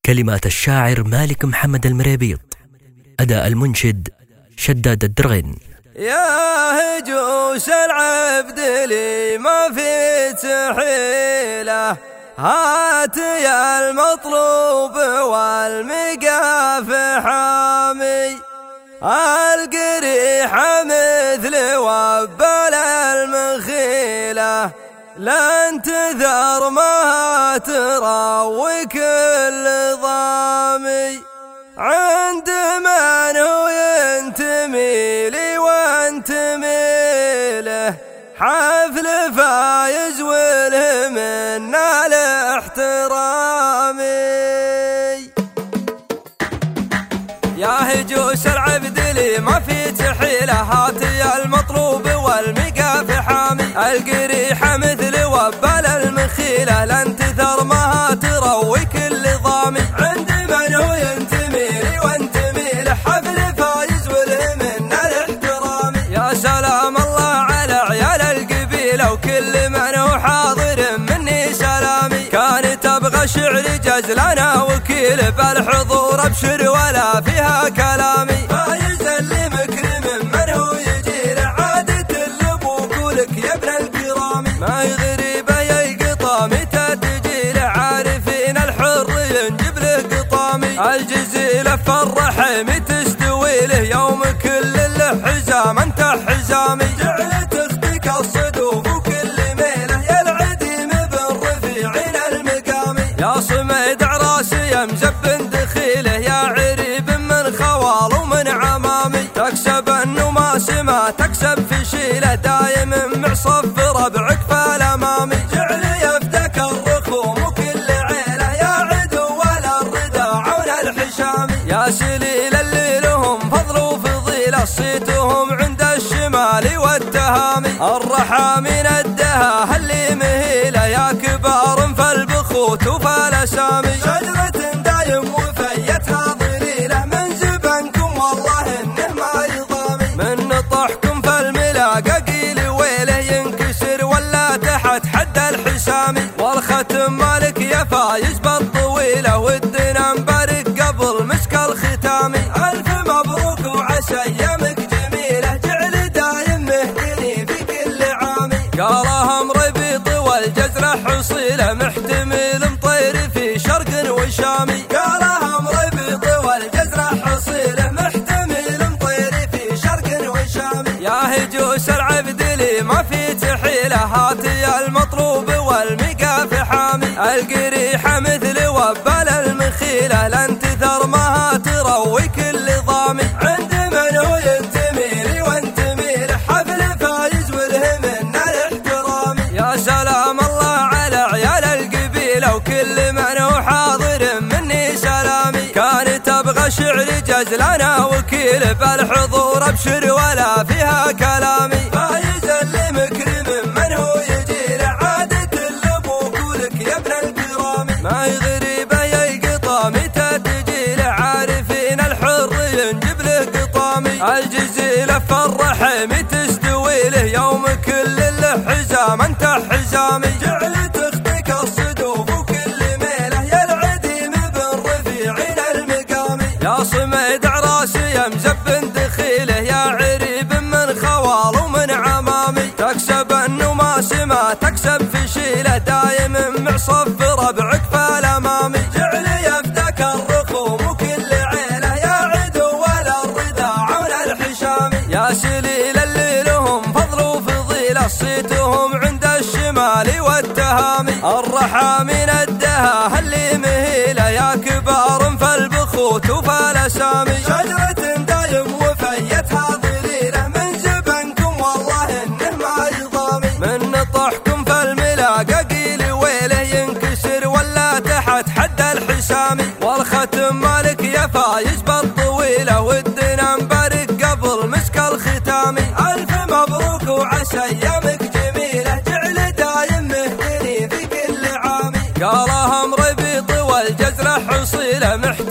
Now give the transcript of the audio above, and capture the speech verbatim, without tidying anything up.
كلمات الشاعر مالك محمد المريبيط، أداء المنشد شداد الدرغن. يا هجوس العبد لي ما في تحيله، هات يا المطلوب والمقاف حامي، القريح مثل وبال المخيله، لن تذر ما تراوي كل ضامي، عند من هو ينتمي لي وانتمي له، حفل فايز وله منا لاحترامي. يا هجوس العبد لي ما في تحيله، هاتي المطلوب والمقاف حامي، القريح مثل وبال المخيله، لن تثر ما تروي كل ضامي، عند من هو ينتمي لي وانتمي له، حفل فايز وله منا الاحترامي. يا سلام الله على عيال القبيله وكل من هو حاضر مني سلامي، كانت ابغى شعر جزلنا وكيل بالحضور ابشر ولا فيها كلامي، فايز اللي مكرم من هو يجي له، عادة اللي بقولك يا ابن الكرامي، ما هي غريبه يا قطامي تجي له، عارفين الحر ينجب له قطامي، الجزيله فرحمي تستوي له، يوم كل له حزام انت حزامي، جعلت اختك الصدوف وكل ميله، يا العديم بالرفيعين المقامي، يا صميد عراسي يا مزبن دخيله، يا عريب من خوال ومن عمامي، تكسب النماس ما تكسب في شيله، دايم معصف ربعك فالامامي، جعل يفتك الرخوم وكل عيله، يا عدو ولا الرداعون الحشامي، يا سليل اللي لهم فضل وفضيله، صيتهم عند الشمال والتهامي، الرحى من الدها اللي مهيله، يا كبار فالبخوت وفالاسامي، شجرة دايم وفيتها ظليله، من زبنكم والله انه ما يضامي، من نطحكم فالملاقى قيل ويله، ينكسر ولا تحت حد الحسامي، والختم مالك يا فايز بالطويله، ودنا مبارك قبل مسك الختامي، الف مبروك وعسى ايامك جميله، جعل دايم مهدني في كل عامي، قالها مربيط والجزره حصيله، محتمل مطير في شرق وشامي، قالها مربيط والجزره حصيله، محتمل مطير في شرق وشامي. يا هجوس العبد لي ما في تحيله، هاتي المطلوب والمقاف حامي، القريح مثل وبال المخيله، لن تثر ما تروي كل ضامي، عند من هو ينتمي لي وانتمي له، حفل فايز وله منا الاحترامي. يا سلام الله على عيال القبيله وكل من هو حاضر مني سلامي، كانت ابغى شعر جزلنا وكيل بالحضور ابشر ولا فيها كلامي، فايز اللي مكرم من هو يجي له، عادة اللي بقولك يا ابن الكرامي، ما هي غريبه يا قطامي تجي له، عارفين الحر ينجب له قطامي، الجزيله فرحمي تستوي له، يوم كل له حزام انت حزامي، جعلت اختك الصدوف وكل ميله، يا العديم بالرفيعين المقامي، يا صميد عراسي يا مزبن دخيله، يا عريب من خوال ومن عمامي، تكسب النماس ما تكسب في شيله، دايم معصف ربعك فالامامي، جعل يفتك الرخوم وكل عيله، يا عدو ولا الرداعون الحشامي، يا سليل اللي لهم فضل وفضيله، صيتهم عند الشمال والتهامي، الرحى من الدها اللي مهيله، يا كبار فالبخوت وفالاسامي، شجرة دايم وفيتها ظليله، من زبنكم والله انه ما يضامي، من نطحكم فالملاقى قيل ويله، ينكسر ولا تحت حد الحسامي، والختم مالك يا فايز بالطويله، ودنا مبارك قبل مسك الختامي، الف مبروك وعسى ايامك جميله، جعل دايم مهدني في كل عامي، قالها مربيط والجزره حصيله، محتمل